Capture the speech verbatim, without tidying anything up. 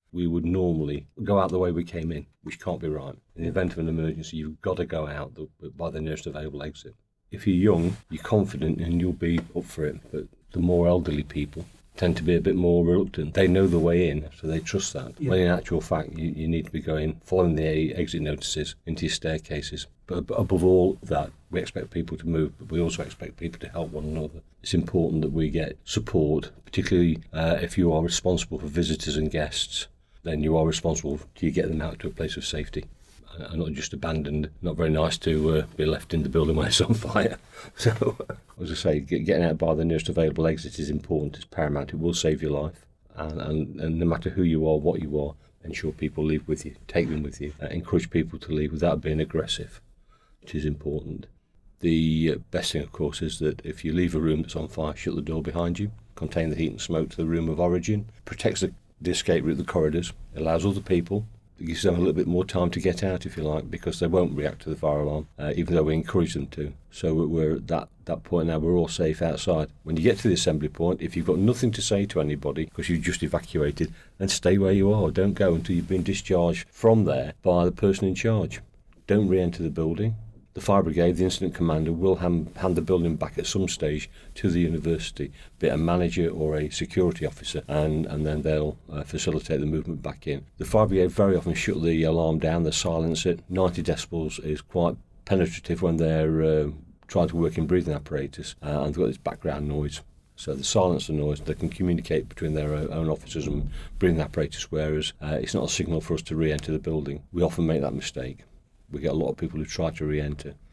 we would normally go out the way we came in, which can't be right. In the event of an emergency, you've got to go out the, by the nearest available exit. If you're young, you're confident and you'll be up for it, but the more elderly people tend to be a bit more reluctant. They know the way in, so they trust that. Yeah. When in actual fact, you, you need to be going, following the exit notices into your staircases. But above all that, we expect people to move, but we also expect people to help one another. It's important that we get support, particularly uh, if you are responsible for visitors and guests, then you are responsible to get them out to a place of safety. And not just abandoned. Not very nice to uh, be left in the building when it's on fire. So, as I say, getting out by the nearest available exit is important. It's paramount. It will save your life. And, and, and no matter who you are, what you are, ensure people leave with you. Take them with you. Uh, encourage people to leave without being aggressive, which is important. The uh, best thing, of course, is that if you leave a room that's on fire, shut the door behind you, contain the heat and smoke to the room of origin, protects the, the escape route, the corridors, allows other people. It gives them a little bit more time to get out, if you like, because they won't react to the fire alarm, uh, even though we encourage them to. So we're at that, that point now, we're all safe outside. When you get to the assembly point, if you've got nothing to say to anybody because you've just evacuated, then stay where you are. Don't go until you've been discharged from there by the person in charge. Don't re-enter the building. The fire brigade, the incident commander, will hand, hand the building back at some stage to the university, be it a manager or a security officer, and, and then they'll uh, facilitate the movement back in. The fire brigade very often shut the alarm down, they silence it. ninety decibels is quite penetrative when they're uh, trying to work in breathing apparatus, uh, and they've got this background noise. So they silence the noise, they can communicate between their own officers and breathing apparatus, whereas uh, it's not a signal for us to re-enter the building. We often make that mistake. We get a lot of people who try to re-enter.